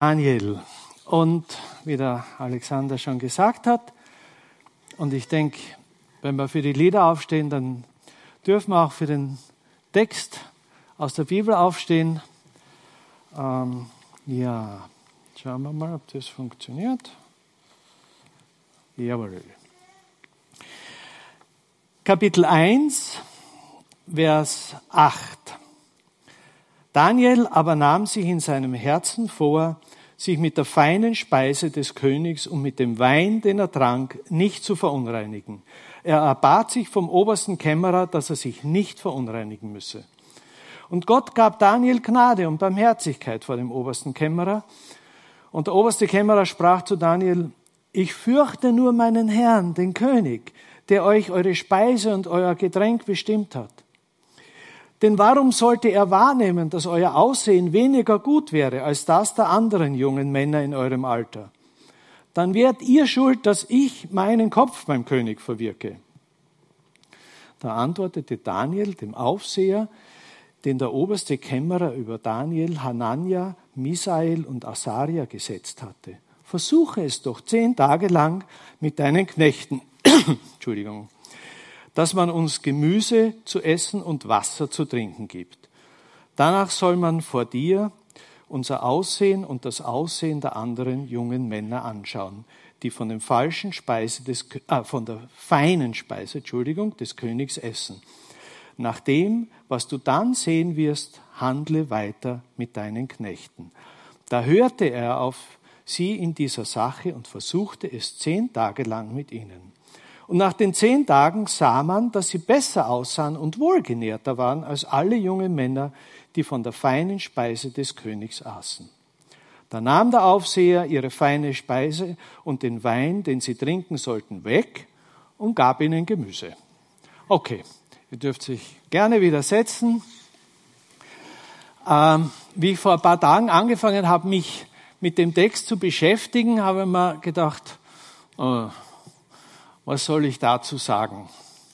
Daniel. Und wie der Alexander schon gesagt hat, und ich denke, wenn wir für die Lieder aufstehen, dann dürfen wir auch für den Text aus der Bibel aufstehen. Ja, schauen wir mal, ob das funktioniert. Jawohl. Kapitel 1, Vers 8. Daniel aber nahm sich in seinem Herzen vor, sich mit der feinen Speise des Königs und mit dem Wein, den er trank, nicht zu verunreinigen. Er erbat sich vom obersten Kämmerer, dass er sich nicht verunreinigen müsse. Und Gott gab Daniel Gnade und Barmherzigkeit vor dem obersten Kämmerer. Und der oberste Kämmerer sprach zu Daniel: Ich fürchte nur meinen Herrn, den König, der euch eure Speise und euer Getränk bestimmt hat. Denn warum sollte er wahrnehmen, dass euer Aussehen weniger gut wäre als das der anderen jungen Männer in eurem Alter? Dann wärt ihr schuld, dass ich meinen Kopf beim König verwirke. Da antwortete Daniel dem Aufseher, den der oberste Kämmerer über Daniel, Hanania, Misael und Asaria gesetzt hatte: Versuche es doch 10 Tage lang mit deinen Knechten, Entschuldigung, dass man uns Gemüse zu essen und Wasser zu trinken gibt. Danach soll man vor dir unser Aussehen und das Aussehen der anderen jungen Männer anschauen, die von der feinen Speise des Königs essen. Nach dem, was du dann sehen wirst, handle weiter mit deinen Knechten. Da hörte er auf sie in dieser Sache und versuchte es 10 Tage lang mit ihnen. Und nach den 10 Tagen sah man, dass sie besser aussahen und wohlgenährter waren als alle jungen Männer, die von der feinen Speise des Königs aßen. Da nahm der Aufseher ihre feine Speise und den Wein, den sie trinken sollten, weg und gab ihnen Gemüse. Okay, ihr dürft sich gerne wieder setzen. Wie ich vor ein paar Tagen angefangen habe, mich mit dem Text zu beschäftigen, habe ich mir gedacht, was soll ich dazu sagen?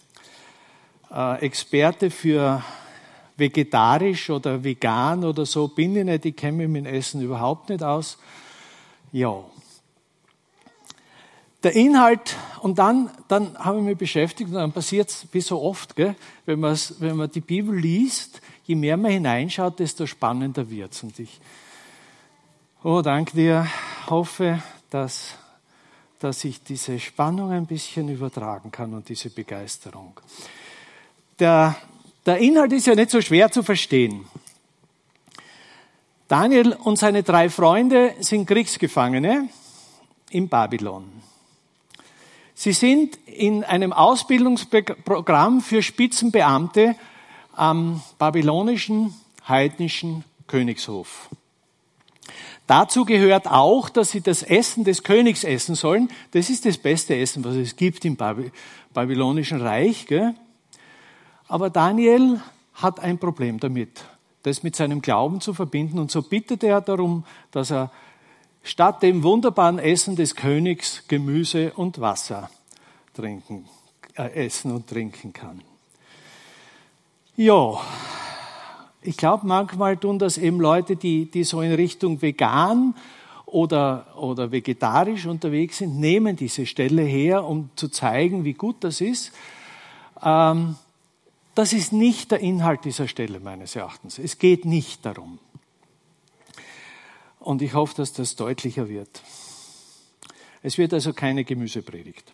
Experte für vegetarisch oder vegan oder so bin ich nicht, ich kenne mich mit dem Essen überhaupt nicht aus. Ja. Der Inhalt, und dann habe ich mich beschäftigt, und dann passiert es wie so oft, gell? Wenn man die Bibel liest, je mehr man hineinschaut, desto spannender wird es. Und ich, danke dir, hoffe, dass ich diese Spannung ein bisschen übertragen kann und diese Begeisterung. Der Inhalt ist ja nicht so schwer zu verstehen. Daniel und seine 3 Freunde sind Kriegsgefangene in Babylon. Sie sind in einem Ausbildungsprogramm für Spitzenbeamte am babylonischen heidnischen Königshof. Dazu gehört auch, dass sie das Essen des Königs essen sollen. Das ist das beste Essen, was es gibt im babylonischen Reich. Gell? Aber Daniel hat ein Problem damit, das mit seinem Glauben zu verbinden. Und so bittet er darum, dass er statt dem wunderbaren Essen des Königs Gemüse und Wasser essen und trinken kann. Ja. Ich glaube, manchmal tun das eben Leute, die so in Richtung vegan oder vegetarisch unterwegs sind, nehmen diese Stelle her, um zu zeigen, wie gut das ist. Das ist nicht der Inhalt dieser Stelle meines Erachtens. Es geht nicht darum. Und ich hoffe, dass das deutlicher wird. Es wird also keine Gemüsepredigt.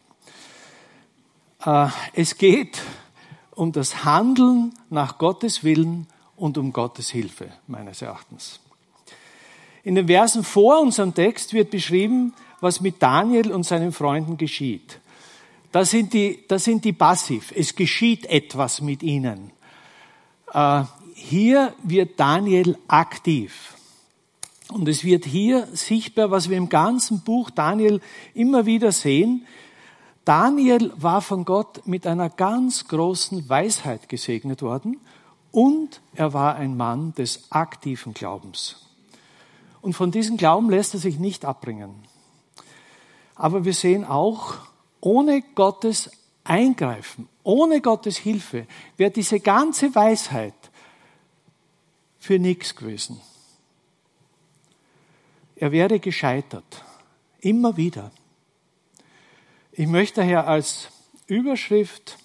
Es geht um das Handeln nach Gottes Willen und um Gottes Hilfe, meines Erachtens. In den Versen vor unserem Text wird beschrieben, was mit Daniel und seinen Freunden geschieht. Das sind die passiv. Es geschieht etwas mit ihnen. Hier wird Daniel aktiv. Und es wird hier sichtbar, was wir im ganzen Buch Daniel immer wieder sehen. Daniel war von Gott mit einer ganz großen Weisheit gesegnet worden. Und er war ein Mann des aktiven Glaubens. Und von diesem Glauben lässt er sich nicht abbringen. Aber wir sehen auch, ohne Gottes Eingreifen, ohne Gottes Hilfe, wäre diese ganze Weisheit für nichts gewesen. er wäre gescheitert. Immer wieder. Ich möchte daher als Überschrift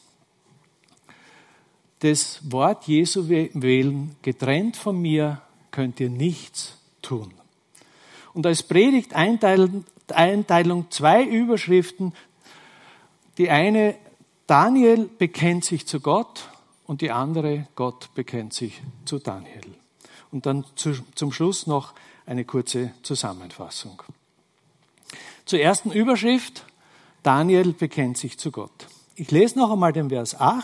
das Wort Jesu wählen: Getrennt von mir könnt ihr nichts tun. Und als Predigteinteilung 2 Überschriften. Die eine, Daniel bekennt sich zu Gott, und die andere, Gott bekennt sich zu Daniel. Und dann zum Schluss noch eine kurze Zusammenfassung. Zur ersten Überschrift, Daniel bekennt sich zu Gott. Ich lese noch einmal den Vers 8.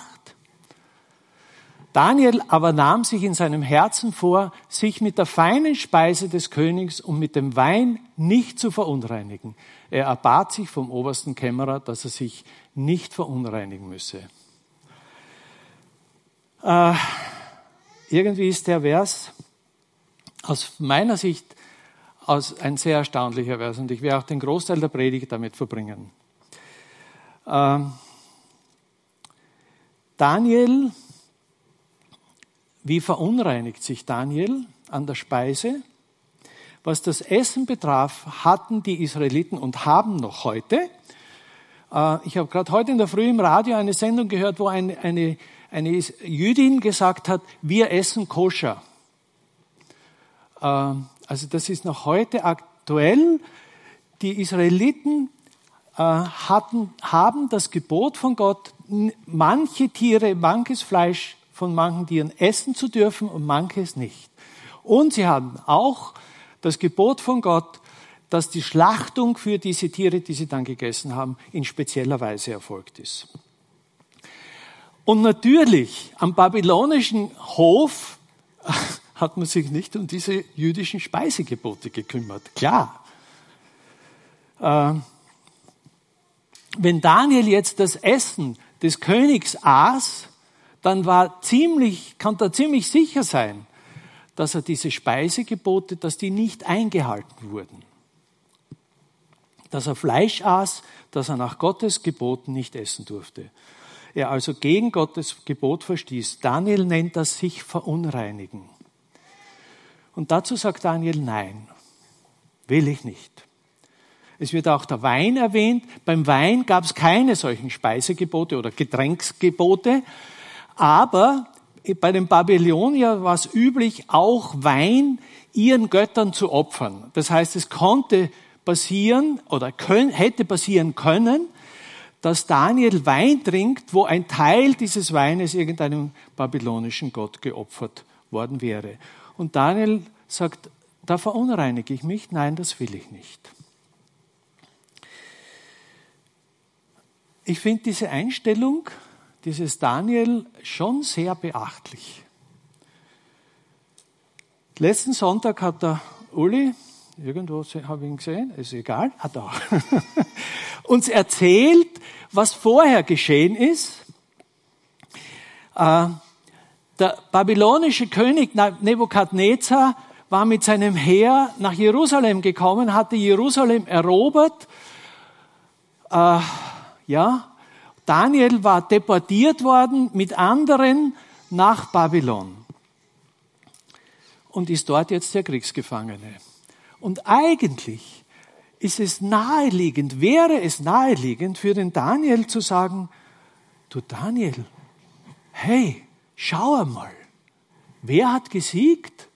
Daniel aber nahm sich in seinem Herzen vor, sich mit der feinen Speise des Königs und mit dem Wein nicht zu verunreinigen. Er erbat sich vom obersten Kämmerer, dass er sich nicht verunreinigen müsse. Irgendwie ist der Vers aus meiner Sicht ein sehr erstaunlicher Vers, und ich werde auch den Großteil der Predigt damit verbringen. Daniel, wie verunreinigt sich Daniel an der Speise? Was das Essen betraf, hatten die Israeliten und haben noch heute. Ich habe gerade heute in der Früh im Radio eine Sendung gehört, wo eine Jüdin gesagt hat, wir essen koscher. Also das ist noch heute aktuell. Die Israeliten haben das Gebot von Gott, manche Tiere, manches Fleisch von manchen Tieren essen zu dürfen und manches nicht. Und sie haben auch das Gebot von Gott, dass die Schlachtung für diese Tiere, die sie dann gegessen haben, in spezieller Weise erfolgt ist. Und natürlich, am babylonischen Hof hat man sich nicht um diese jüdischen Speisegebote gekümmert. Klar. Wenn Daniel jetzt das Essen des Königs aß, dann konnte er ziemlich sicher sein, dass er diese Speisegebote, dass die nicht eingehalten wurden. Dass er Fleisch aß, dass er nach Gottes Geboten nicht essen durfte. Er also gegen Gottes Gebot verstieß. Daniel nennt das sich verunreinigen. Und dazu sagt Daniel, nein, will ich nicht. Es wird auch der Wein erwähnt. Beim Wein gab es keine solchen Speisegebote oder Getränksgebote. Aber bei den Babyloniern war es üblich, auch Wein ihren Göttern zu opfern. Das heißt, es konnte passieren oder hätte passieren können, dass Daniel Wein trinkt, wo ein Teil dieses Weines irgendeinem babylonischen Gott geopfert worden wäre. Und Daniel sagt, da verunreinige ich mich. Nein, das will ich nicht. Ich finde diese Einstellung, dieses Daniel, schon sehr beachtlich. Letzten Sonntag hat der Uli, irgendwo habe ich ihn gesehen, ist egal, da, uns erzählt, was vorher geschehen ist. Der babylonische König Nebukadnezar war mit seinem Heer nach Jerusalem gekommen, hatte Jerusalem erobert. Daniel war deportiert worden mit anderen nach Babylon und ist dort jetzt der Kriegsgefangene. Und eigentlich wäre es naheliegend für den Daniel zu sagen, du Daniel, hey, schau einmal, wer hat gesiegt?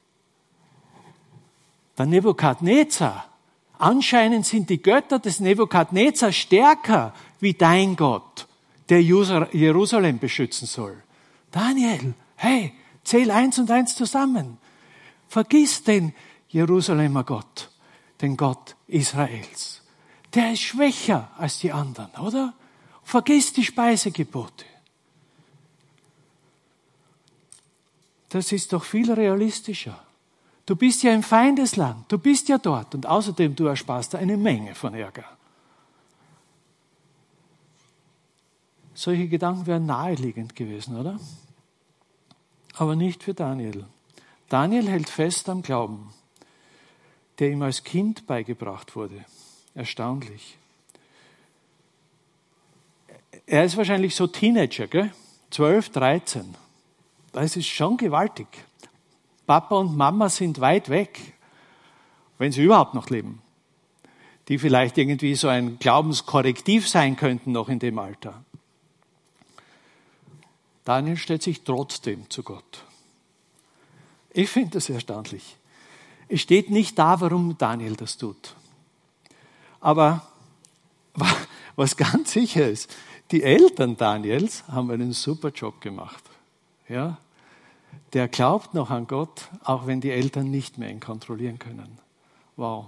Der Nebukadnezar. Anscheinend sind die Götter des Nebukadnezar stärker wie dein Gott, der Jerusalem beschützen soll. Daniel, hey, zähl 1 und 1 zusammen. Vergiss den Jerusalemer Gott, den Gott Israels. Der ist schwächer als die anderen, oder? Vergiss die Speisegebote. Das ist doch viel realistischer. Du bist ja im Feindesland, du bist ja dort und außerdem du ersparst eine Menge von Ärger. Solche Gedanken wären naheliegend gewesen, oder? Aber nicht für Daniel. Daniel hält fest am Glauben, der ihm als Kind beigebracht wurde. Erstaunlich. Er ist wahrscheinlich so Teenager, gell? 12, 13. Das ist schon gewaltig. Papa und Mama sind weit weg. wenn sie überhaupt noch leben, die vielleicht irgendwie so ein Glaubenskorrektiv sein könnten noch in dem Alter. Daniel stellt sich trotzdem zu Gott. Ich finde das erstaunlich. Es steht nicht da, warum Daniel das tut. Aber was ganz sicher ist, die Eltern Daniels haben einen super Job gemacht. Ja? Der glaubt noch an Gott, auch wenn die Eltern nicht mehr ihn kontrollieren können. Wow.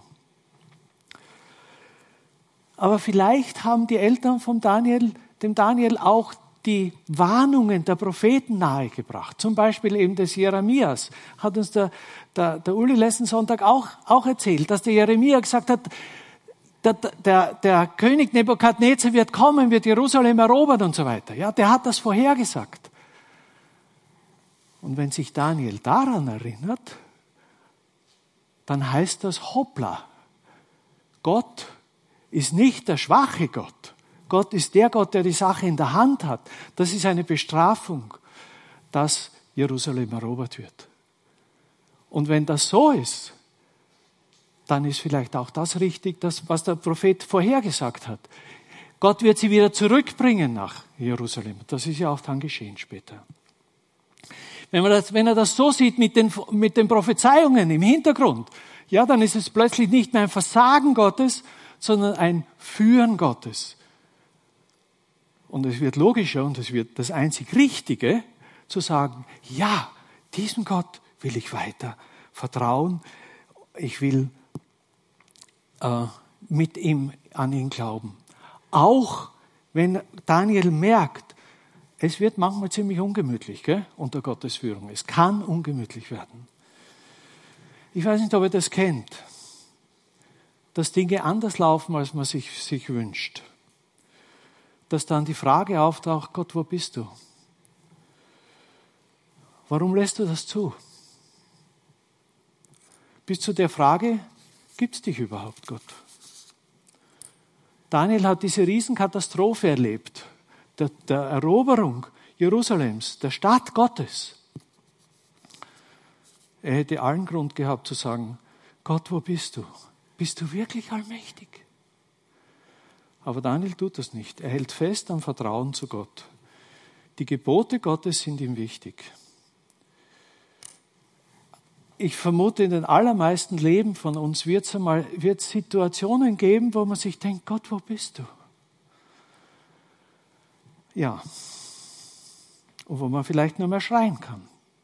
Aber vielleicht haben die Eltern dem Daniel auch die Warnungen der Propheten nahegebracht. Zum Beispiel eben des Jeremias. Hat uns der Uli letzten Sonntag auch erzählt, dass der Jeremia gesagt hat, der König Nebukadnezar wird kommen, wird Jerusalem erobern und so weiter. Ja, der hat das vorhergesagt. Und wenn sich Daniel daran erinnert, dann heißt das hoppla. Gott ist nicht der schwache Gott. Gott ist der Gott, der die Sache in der Hand hat. Das ist eine Bestrafung, dass Jerusalem erobert wird. Und wenn das so ist, dann ist vielleicht auch das richtig, was der Prophet vorhergesagt hat. Gott wird sie wieder zurückbringen nach Jerusalem. Das ist ja auch dann geschehen später. Wenn er das so sieht mit den Prophezeiungen im Hintergrund, ja, dann ist es plötzlich nicht mehr ein Versagen Gottes, sondern ein Führen Gottes. Und es wird logischer und es wird das einzig Richtige, zu sagen, ja, diesem Gott will ich weiter vertrauen. Ich will mit ihm an ihn glauben. Auch wenn Daniel merkt, es wird manchmal ziemlich ungemütlich, gell, unter Gottes Führung. Es kann ungemütlich werden. Ich weiß nicht, ob ihr das kennt, dass Dinge anders laufen, als man sich wünscht. Dass dann die Frage auftaucht, Gott, wo bist du? Warum lässt du das zu? Bis zu der Frage, gibt es dich überhaupt, Gott? Daniel hat diese Riesenkatastrophe erlebt, der Eroberung Jerusalems, der Stadt Gottes. Er hätte allen Grund gehabt zu sagen, Gott, wo bist du? Bist du wirklich allmächtig? Aber Daniel tut das nicht. Er hält fest am Vertrauen zu Gott. Die Gebote Gottes sind ihm wichtig. Ich vermute, in den allermeisten Leben von uns wird es Situationen geben, wo man sich denkt, Gott, wo bist du? Ja. Und wo man vielleicht nur mehr schreien kann.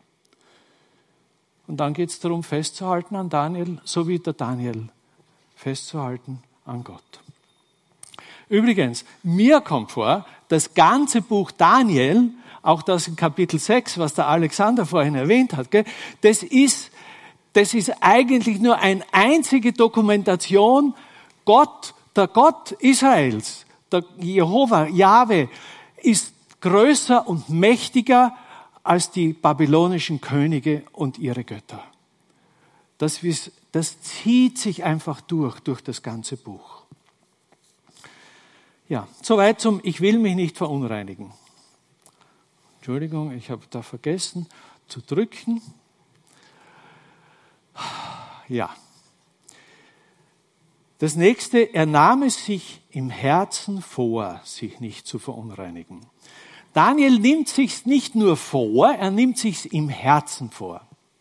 Und dann geht es darum, festzuhalten an Daniel, so wie der Daniel, festzuhalten an Gott. Übrigens, mir kommt vor, das ganze Buch Daniel, auch das in Kapitel 6, was der Alexander vorhin erwähnt hat, das ist eigentlich nur eine einzige Dokumentation. Gott, der Gott Israels, der Jehova, Jahwe, ist größer und mächtiger als die babylonischen Könige und ihre Götter. Das zieht sich einfach durch das ganze Buch. Ja, soweit zum Ich will mich nicht verunreinigen. Entschuldigung, ich habe da vergessen zu drücken. Ja. Das nächste, er nahm es sich im Herzen vor, sich nicht zu verunreinigen. Daniel nimmt sich's nicht nur vor, er nimmt sich's im Herzen vor.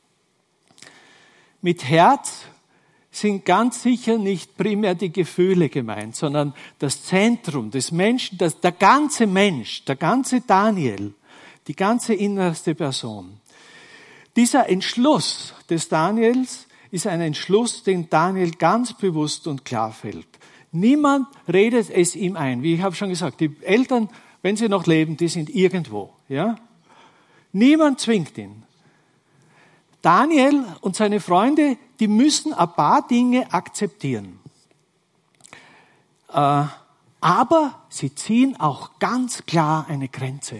Mit Herz sind ganz sicher nicht primär die Gefühle gemeint, sondern das Zentrum des Menschen, der ganze Mensch, der ganze Daniel, die ganze innerste Person. Dieser Entschluss des Daniels ist ein Entschluss, den Daniel ganz bewusst und klar fällt. Niemand redet es ihm ein. Wie ich habe schon gesagt, die Eltern, wenn sie noch leben, die sind irgendwo. Ja? Niemand zwingt ihn. Daniel und seine Freunde, die müssen ein paar Dinge akzeptieren. Aber sie ziehen auch ganz klar eine Grenze.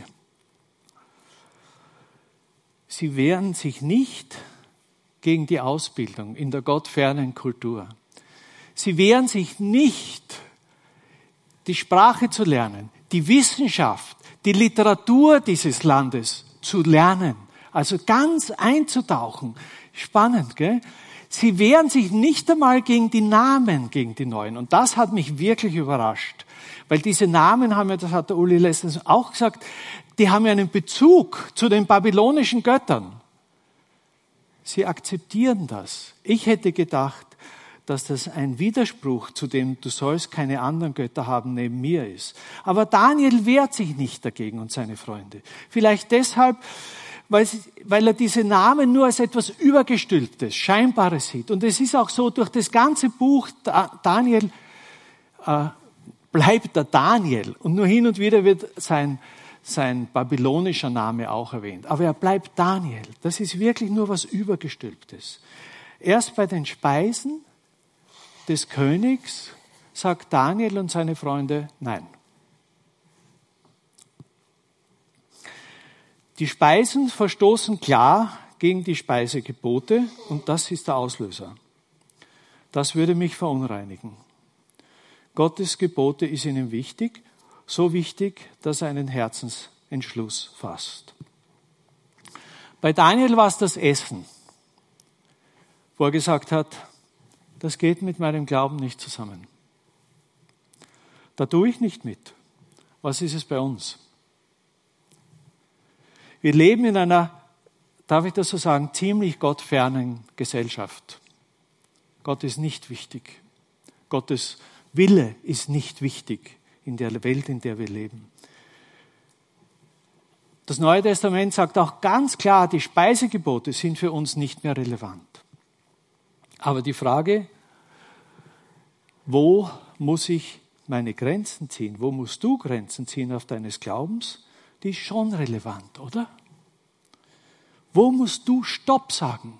Sie wehren sich nicht gegen die Ausbildung in der gottfernen Kultur. Sie wehren sich nicht, die Sprache zu lernen, die Wissenschaft, die Literatur dieses Landes zu lernen, also ganz einzutauchen. Spannend, gell? Sie wehren sich nicht einmal gegen die Namen, gegen die neuen. Und das hat mich wirklich überrascht. Weil diese Namen haben ja, das hat der Uli letztens auch gesagt, die haben ja einen Bezug zu den babylonischen Göttern. Sie akzeptieren das. Ich hätte gedacht, dass das ein Widerspruch zu dem, du sollst keine anderen Götter haben, neben mir ist. Aber Daniel wehrt sich nicht dagegen und seine Freunde. Vielleicht deshalb, weil er diese Namen nur als etwas Übergestülptes, Scheinbares sieht. Und es ist auch so, durch das ganze Buch Daniel bleibt der Daniel. Und nur hin und wieder wird sein babylonischer Name auch erwähnt. Aber er bleibt Daniel. Das ist wirklich nur was Übergestülptes. Erst bei den Speisen des Königs sagt Daniel und seine Freunde nein. Die Speisen verstoßen klar gegen die Speisegebote und das ist der Auslöser. Das würde mich verunreinigen. Gottes Gebote ist ihnen wichtig, so wichtig, dass er einen Herzensentschluss fasst. Bei Daniel war es das Essen, wo er gesagt hat, das geht mit meinem Glauben nicht zusammen. Da tue ich nicht mit. Was ist es bei uns? Wir leben in einer, darf ich das so sagen, ziemlich gottfernen Gesellschaft. Gott ist nicht wichtig. Gottes Wille ist nicht wichtig in der Welt, in der wir leben. Das Neue Testament sagt auch ganz klar, die Speisegebote sind für uns nicht mehr relevant. Aber die Frage, wo muss ich meine Grenzen ziehen? Wo musst du Grenzen ziehen auf deines Glaubens? Die ist schon relevant, oder? Wo musst du Stopp sagen?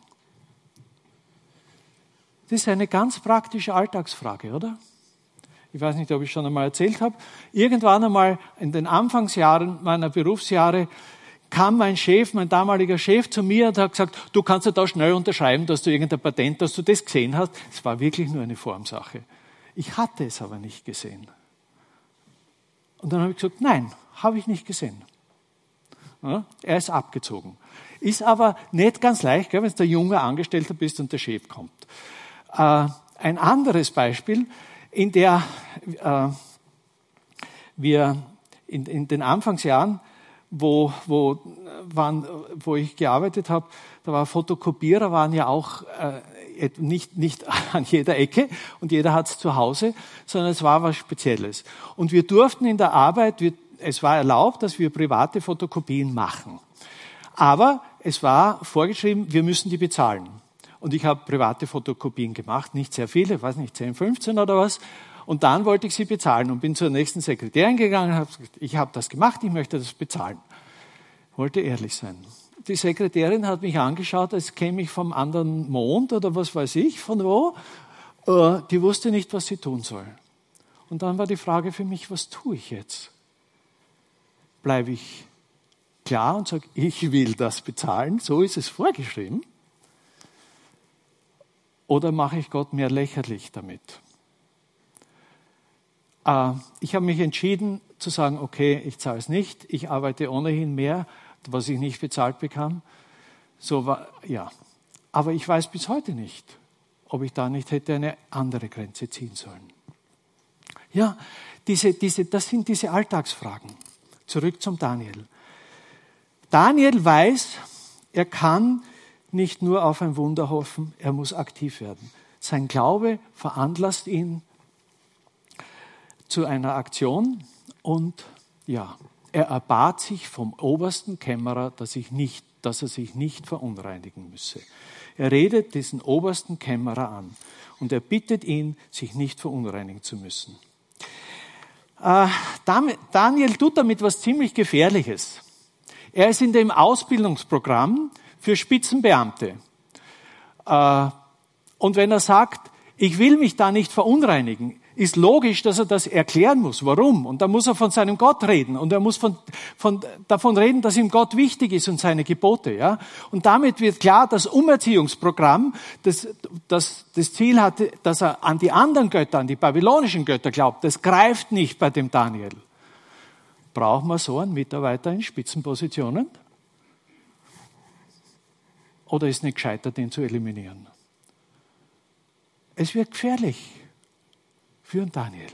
Das ist eine ganz praktische Alltagsfrage, oder? Ich weiß nicht, ob ich schon einmal erzählt habe. Irgendwann einmal in den Anfangsjahren meiner Berufsjahre kam mein damaliger Chef zu mir und hat gesagt, du kannst ja da schnell unterschreiben, dass du irgendein Patent, dass du das gesehen hast. Es war wirklich nur eine Formsache. Ich hatte es aber nicht gesehen. Und dann habe ich gesagt, nein, habe ich nicht gesehen. Ja, er ist abgezogen. Ist aber nicht ganz leicht, wenn du der junge Angestellter bist und der Chef kommt. Ein anderes Beispiel, in der wir in den Anfangsjahren, wo ich gearbeitet habe, da war Fotokopierer, waren ja auch nicht an jeder Ecke und jeder hat es zu Hause, sondern es war was Spezielles. Und wir durften in der Arbeit, es war erlaubt, dass wir private Fotokopien machen. Aber es war vorgeschrieben, wir müssen die bezahlen. Und ich habe private Fotokopien gemacht, nicht sehr viele, weiß nicht, 10, 15 oder was. Und dann wollte ich sie bezahlen und bin zur nächsten Sekretärin gegangen und habe gesagt, ich habe das gemacht, ich möchte das bezahlen. Wollte ehrlich sein. Die Sekretärin hat mich angeschaut, als käme ich vom anderen Mond oder was weiß ich, von wo. Die wusste nicht, was sie tun soll. Und dann war die Frage für mich, was tue ich jetzt? Bleibe ich klar und sage, ich will das bezahlen, so ist es vorgeschrieben? Oder mache ich Gott mehr lächerlich damit? Ich habe mich entschieden zu sagen, okay, ich zahle es nicht, ich arbeite ohnehin mehr, was ich nicht bezahlt bekam. So war, ja. Aber ich weiß bis heute nicht, ob ich da nicht hätte eine andere Grenze ziehen sollen. Ja, das sind diese Alltagsfragen. Zurück zum Daniel. Daniel weiß, er kann nicht nur auf ein Wunder hoffen, er muss aktiv werden. Sein Glaube veranlasst ihn zu einer Aktion und ja, er erbat sich vom obersten Kämmerer, dass er sich nicht verunreinigen müsse. Er redet diesen obersten Kämmerer an und er bittet ihn, sich nicht verunreinigen zu müssen. Daniel tut damit was ziemlich Gefährliches. Er ist in dem Ausbildungsprogramm für Spitzenbeamte. Und wenn er sagt, ich will mich da nicht verunreinigen, ist logisch, dass er das erklären muss. Warum? Und da muss er von seinem Gott reden. Und er muss davon reden, dass ihm Gott wichtig ist und seine Gebote. Ja? Und damit wird klar, das Umerziehungsprogramm, das Ziel hatte, dass er an die anderen Götter, an die babylonischen Götter glaubt, das greift nicht bei dem Daniel. Brauchen wir so einen Mitarbeiter in Spitzenpositionen? Oder ist es nicht gescheiter, den zu eliminieren? Es wird gefährlich für Daniel.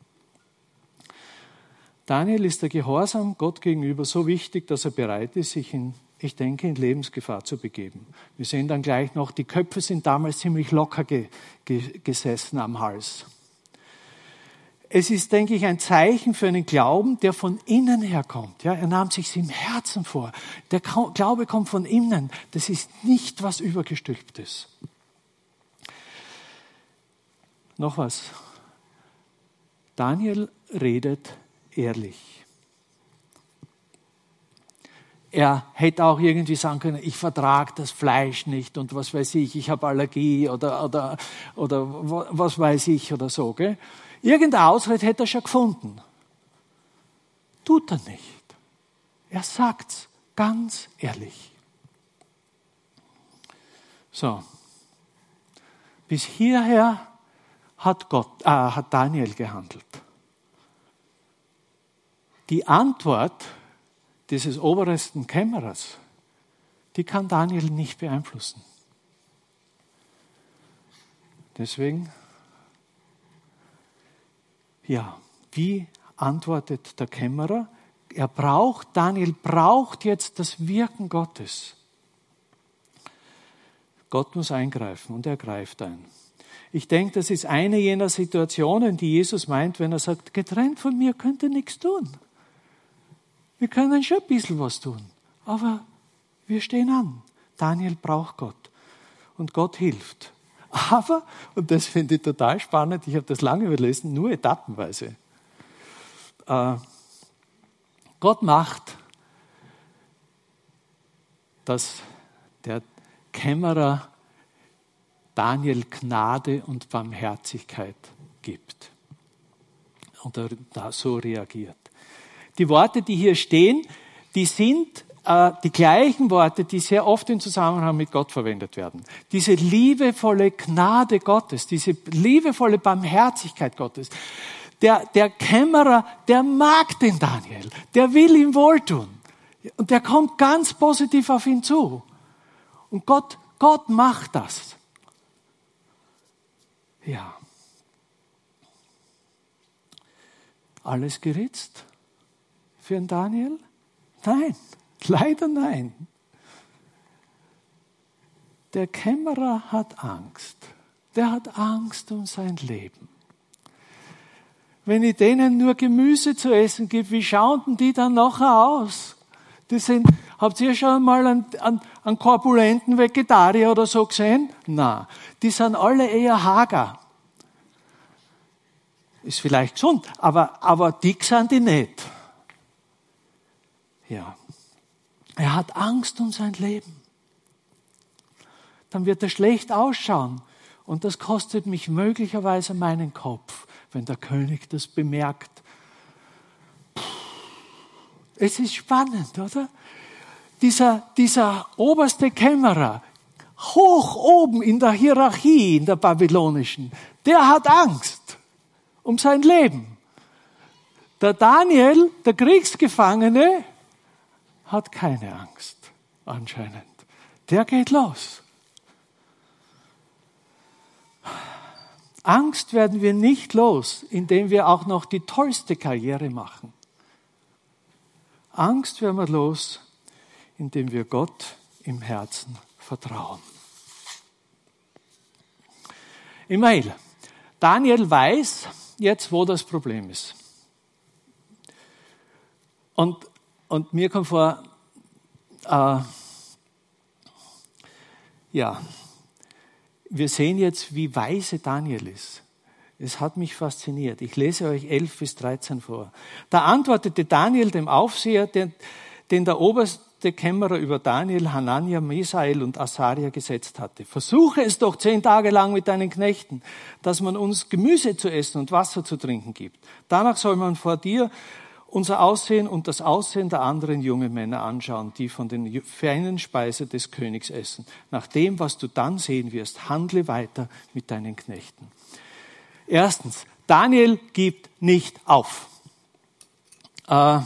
Daniel ist der Gehorsam Gott gegenüber so wichtig, dass er bereit ist, sich in Lebensgefahr zu begeben. Wir sehen dann gleich noch, die Köpfe sind damals ziemlich locker gesessen am Hals. Es ist, denke ich, ein Zeichen für einen Glauben, der von innen herkommt. Ja, er nahm sich im Herzen vor. Der Glaube kommt von innen. Das ist nicht was Übergestülptes. Noch was. Daniel redet ehrlich. Er hätte auch irgendwie sagen können, ich vertrage das Fleisch nicht und was weiß ich habe Allergie oder was weiß ich oder so. Gell? Irgendeine Ausrede hätte er schon gefunden. Tut er nicht. Er sagt's ganz ehrlich. So. Bis hierher hat Daniel gehandelt. Die Antwort dieses obersten Kämmerers, die kann Daniel nicht beeinflussen. Deswegen, ja, wie antwortet der Kämmerer? Daniel braucht jetzt das Wirken Gottes. Gott muss eingreifen und er greift ein. Ich denke, das ist eine jener Situationen, die Jesus meint, wenn er sagt, getrennt von mir könnt ihr nichts tun. Wir können schon ein bisschen was tun, aber wir stehen an. Daniel braucht Gott und Gott hilft. Aber, und das finde ich total spannend, ich habe das lange überlesen, nur etappenweise. Gott macht, dass der Kämmerer Daniel Gnade und Barmherzigkeit gibt. Und er da so reagiert. Die Worte, die hier stehen, die sind die gleichen Worte, die sehr oft im Zusammenhang mit Gott verwendet werden. Diese liebevolle Gnade Gottes, diese liebevolle Barmherzigkeit Gottes. Der Kämmerer, der mag den Daniel, der will ihm wohltun. Und der kommt ganz positiv auf ihn zu. Und Gott macht das. Ja. Alles geritzt für den Daniel? Nein, leider nein. Der Kämmerer hat Angst. Der hat Angst um sein Leben. Wenn ich denen nur Gemüse zu essen gebe, wie schauen denn die dann nachher aus? Habt ihr schon mal einen korpulenten Vegetarier oder so gesehen? Nein, die sind alle eher hager. Ist vielleicht gesund, aber dick sind die nicht. Ja. Er hat Angst um sein Leben. Dann wird er schlecht ausschauen. Und das kostet mich möglicherweise meinen Kopf, wenn der König das bemerkt. Es ist spannend, oder? Dieser oberste Kämmerer, hoch oben in der Hierarchie, in der babylonischen, der hat Angst um sein Leben. Der Daniel, der Kriegsgefangene, hat keine Angst, anscheinend. Der geht los. Angst werden wir nicht los, indem wir auch noch die tollste Karriere machen. Angst werden wir los, indem wir Gott im Herzen vertrauen. Immerhin, Daniel weiß jetzt, wo das Problem ist. Und mir kommt vor, wir sehen jetzt, wie weise Daniel ist. Es hat mich fasziniert. Ich lese euch 11 bis 13 vor. Da antwortete Daniel dem Aufseher, den der oberste Kämmerer über Daniel, Hanania, Misael und Asaria gesetzt hatte. Versuche es doch 10 Tage lang mit deinen Knechten, dass man uns Gemüse zu essen und Wasser zu trinken gibt. Danach soll man vor dir unser Aussehen und das Aussehen der anderen jungen Männer anschauen, die von den feinen Speisen des Königs essen. Nach dem, was du dann sehen wirst, handle weiter mit deinen Knechten. Erstens, Daniel gibt nicht auf. Bei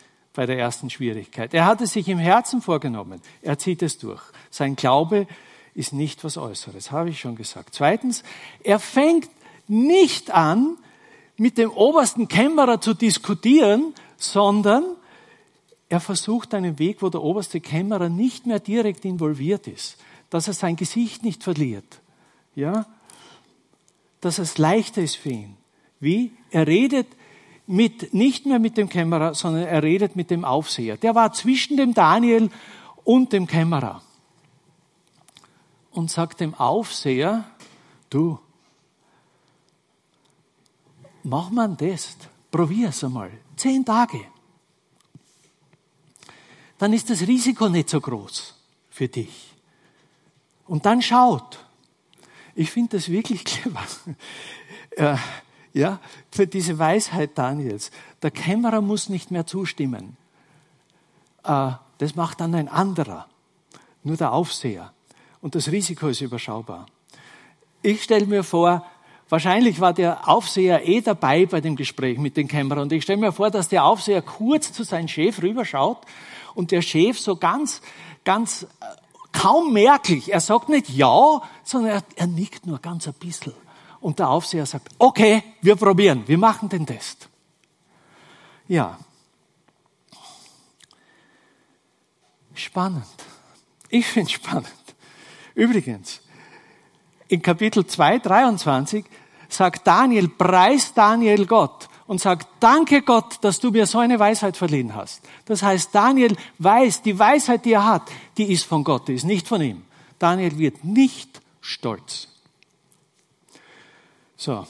der ersten Schwierigkeit. Er hat es sich im Herzen vorgenommen. Er zieht es durch. Sein Glaube ist nicht was Äußeres, habe ich schon gesagt. Zweitens, er fängt nicht an, mit dem obersten Kämmerer zu diskutieren, sondern er versucht einen Weg, wo der oberste Kämmerer nicht mehr direkt involviert ist, dass er sein Gesicht nicht verliert, ja, dass es leichter ist für ihn. Wie? Er redet nicht mehr mit dem Kämmerer, sondern er redet mit dem Aufseher. Der war zwischen dem Daniel und dem Kämmerer. Und sagt dem Aufseher, du, mach mal einen Test, probier's einmal, 10 Tage. Dann ist das Risiko nicht so groß für dich. Und dann schaut. Ich finde das wirklich clever. Ja, für diese Weisheit Daniels. Der Kämmerer muss nicht mehr zustimmen. Das macht dann ein anderer, nur der Aufseher. Und das Risiko ist überschaubar. Ich stelle mir vor, wahrscheinlich war der Aufseher dabei bei dem Gespräch mit dem Kämmerer. Und ich stelle mir vor, dass der Aufseher kurz zu seinem Chef rüberschaut und der Chef so ganz kaum merklich, er sagt nicht ja, sondern er nickt nur ganz ein bisschen. Und der Aufseher sagt, okay, wir probieren, wir machen den Test. Ja. Spannend. Ich finde es spannend. Übrigens, in Kapitel 2, 23 sagt Daniel, preist Daniel Gott und sagt, danke Gott, dass du mir so eine Weisheit verliehen hast. Das heißt, Daniel weiß, die Weisheit, die er hat, die ist von Gott, die ist nicht von ihm. Daniel wird nicht stolz. So.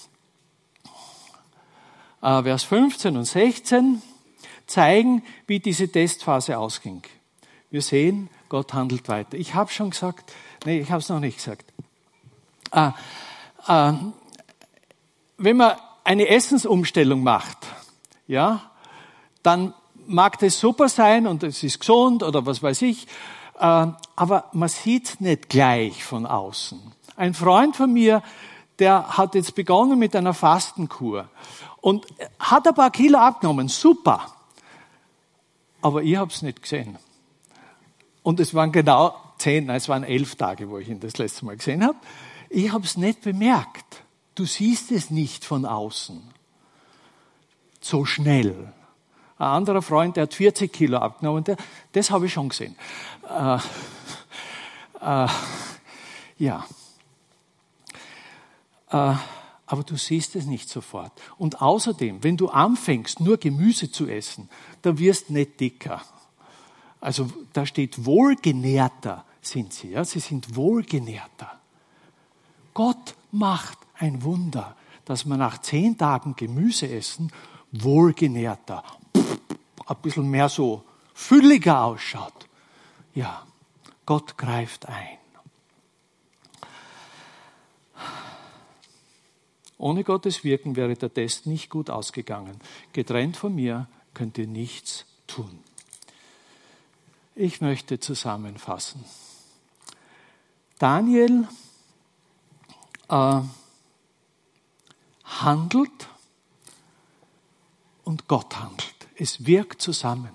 Vers 15 und 16 zeigen, wie diese Testphase ausging. Wir sehen, Gott handelt weiter. Ich habe schon gesagt, ich habe es noch nicht gesagt. Wenn man eine Essensumstellung macht, ja, dann mag das super sein und es ist gesund oder was weiß ich, aber man sieht es nicht gleich von außen. Ein Freund von mir, der hat jetzt begonnen mit einer Fastenkur und hat ein paar Kilo abgenommen, super, aber ich habe es nicht gesehen. Und es waren genau 11 Tage, wo ich ihn das letzte Mal gesehen habe. Ich habe es nicht bemerkt. Du siehst es nicht von außen. So schnell. Ein anderer Freund, der hat 40 Kilo abgenommen, das habe ich schon gesehen. Ja. Aber du siehst es nicht sofort. Und außerdem, wenn du anfängst, nur Gemüse zu essen, da wirst du nicht dicker. Also da steht wohlgenährter sind sie. Ja? Sie sind wohlgenährter. Gott macht ein Wunder, dass man nach 10 Tagen Gemüse essen wohlgenährter, ein bisschen mehr so fülliger ausschaut. Ja, Gott greift ein. Ohne Gottes Wirken wäre der Test nicht gut ausgegangen. Getrennt von mir könnt ihr nichts tun. Ich möchte zusammenfassen. Daniel handelt und Gott handelt. Es wirkt zusammen.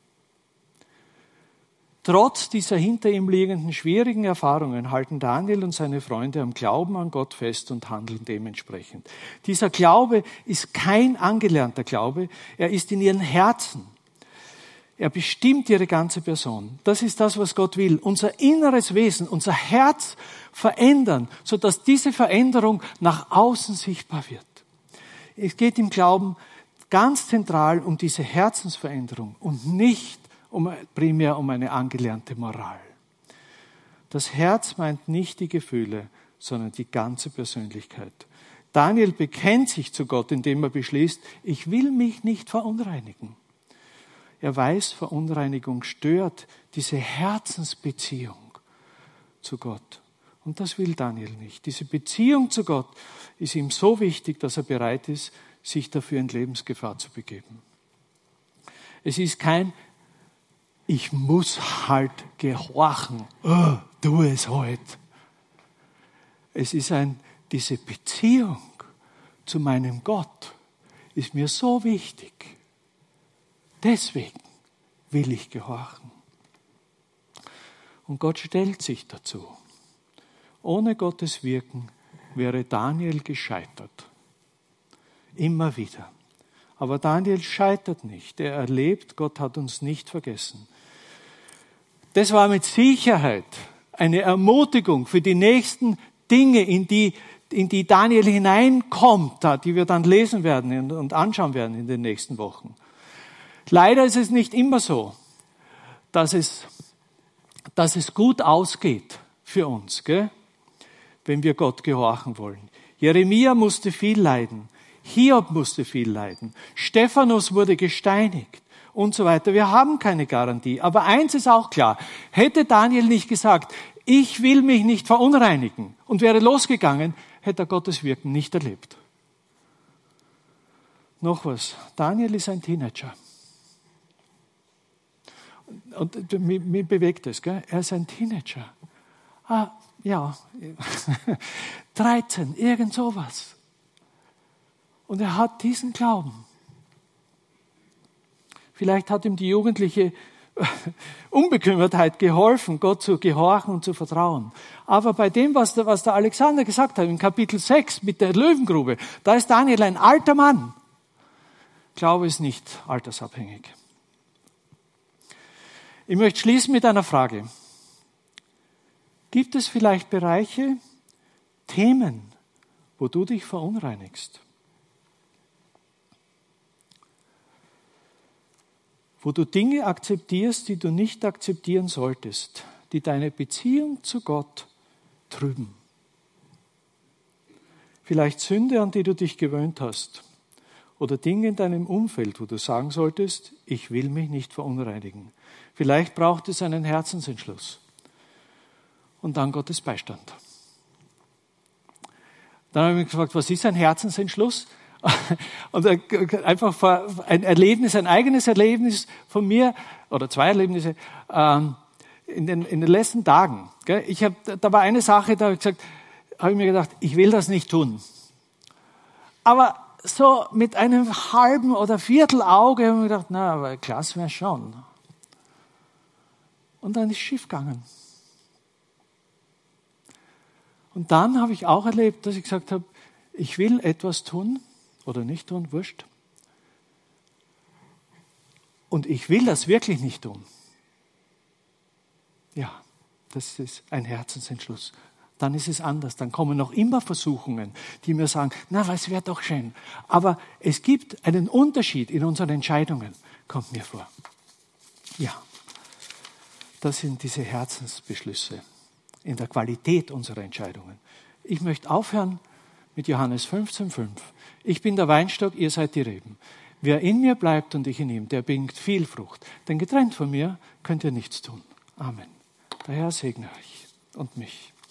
Trotz dieser hinter ihm liegenden schwierigen Erfahrungen halten Daniel und seine Freunde am Glauben an Gott fest und handeln dementsprechend. Dieser Glaube ist kein angelernter Glaube, er ist in ihren Herzen. Er bestimmt ihre ganze Person. Das ist das, was Gott will. Unser inneres Wesen, unser Herz verändern, sodass diese Veränderung nach außen sichtbar wird. Es geht im Glauben ganz zentral um diese Herzensveränderung und nicht primär um eine angelernte Moral. Das Herz meint nicht die Gefühle, sondern die ganze Persönlichkeit. Daniel bekennt sich zu Gott, indem er beschließt, ich will mich nicht verunreinigen. Er weiß, Verunreinigung stört diese Herzensbeziehung zu Gott. Und das will Daniel nicht. Diese Beziehung zu Gott ist ihm so wichtig, dass er bereit ist, sich dafür in Lebensgefahr zu begeben. Es ist kein, ich muss halt gehorchen, tu es halt. Es ist diese Beziehung zu meinem Gott ist mir so wichtig. Deswegen will ich gehorchen. Und Gott stellt sich dazu. Ohne Gottes Wirken wäre Daniel gescheitert. Immer wieder. Aber Daniel scheitert nicht. Er erlebt, Gott hat uns nicht vergessen. Das war mit Sicherheit eine Ermutigung für die nächsten Dinge, in die Daniel hineinkommt, die wir dann lesen werden und anschauen werden in den nächsten Wochen. Leider ist es nicht immer so, dass es gut ausgeht für uns, gell? Wenn wir Gott gehorchen wollen. Jeremia musste viel leiden. Hiob musste viel leiden. Stephanus wurde gesteinigt und so weiter. Wir haben keine Garantie. Aber eins ist auch klar. Hätte Daniel nicht gesagt, ich will mich nicht verunreinigen und wäre losgegangen, hätte er Gottes Wirken nicht erlebt. Noch was. Daniel ist ein Teenager. Und mich bewegt es, gell? Er ist ein Teenager. 13, irgend sowas. Und er hat diesen Glauben. Vielleicht hat ihm die jugendliche Unbekümmertheit geholfen, Gott zu gehorchen und zu vertrauen. Aber bei dem, was der Alexander gesagt hat, im Kapitel 6 mit der Löwengrube, da ist Daniel ein alter Mann. Glaube ist nicht altersabhängig. Ich möchte schließen mit einer Frage. Gibt es vielleicht Bereiche, Themen, wo du dich verunreinigst? Wo du Dinge akzeptierst, die du nicht akzeptieren solltest, die deine Beziehung zu Gott trüben. Vielleicht Sünde, an die du dich gewöhnt hast, oder Dinge in deinem Umfeld, wo du sagen solltest, ich will mich nicht verunreinigen. Vielleicht braucht es einen Herzensentschluss und dann Gottes Beistand. Dann habe ich mich gefragt, was ist ein Herzensentschluss? Und einfach ein Erlebnis, ein eigenes Erlebnis von mir, oder zwei Erlebnisse, in den letzten Tagen. Da war eine Sache, da habe ich mir gedacht, ich will das nicht tun. Aber so mit einem halben oder Viertelauge habe ich mir gedacht, na, aber klasse wäre schon. Und dann ist es schief gegangen. Und dann habe ich auch erlebt, dass ich gesagt habe, ich will etwas tun, oder nicht tun, wurscht. Und ich will das wirklich nicht tun. Ja, das ist ein Herzensentschluss. Dann ist es anders. Dann kommen noch immer Versuchungen, die mir sagen, na, es wäre doch schön. Aber es gibt einen Unterschied in unseren Entscheidungen, kommt mir vor. Ja, das sind diese Herzensbeschlüsse in der Qualität unserer Entscheidungen. Ich möchte aufhören mit Johannes 15,5. Ich bin der Weinstock, ihr seid die Reben. Wer in mir bleibt und ich in ihm, der bringt viel Frucht. Denn getrennt von mir könnt ihr nichts tun. Amen. Der Herr segne euch und mich.